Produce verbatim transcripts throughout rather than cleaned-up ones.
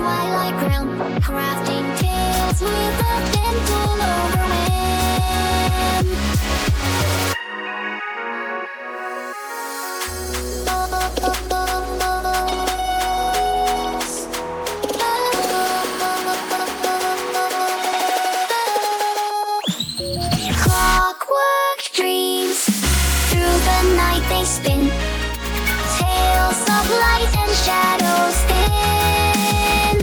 twilight ground, crafting tales with a gentle overwhelm. Clockwork dreams, through the night they spin, tales of light and shadows thin.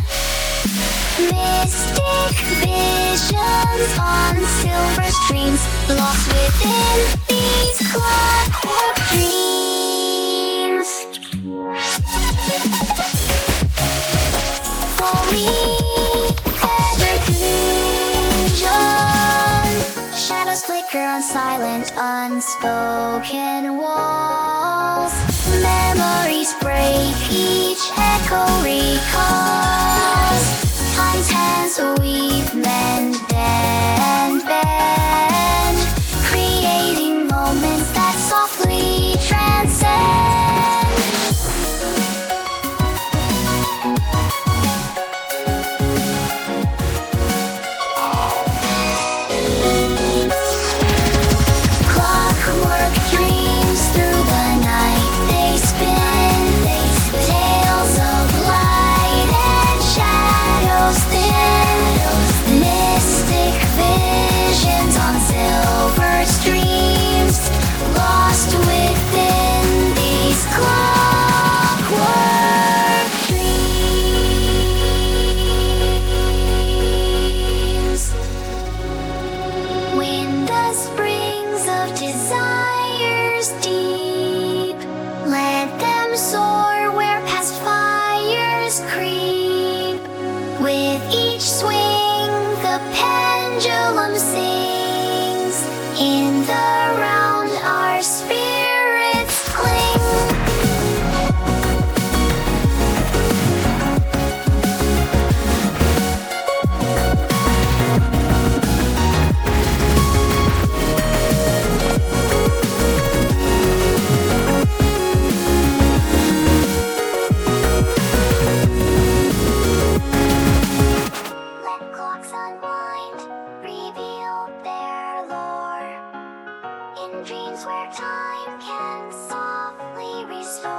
Mystic visions on silver streams, lost within these clockwork dreams. For me, ever shadows flicker on silent, unspoken walls. Memories break, each echo recalls time's hands weave, mend and bend, creating moments that softly transcend. Clockwork dreams, through the night they spin, tales of light and shadows thin. Mystic visions on silver streams, lost within these clockwork dreams. When the springs of desires deep, let them soar where past fires creep. With each swing the pendulum sings, in the round our spirits cling. Let clocks unwind, reveal their lore, in dreams where time can softly restore.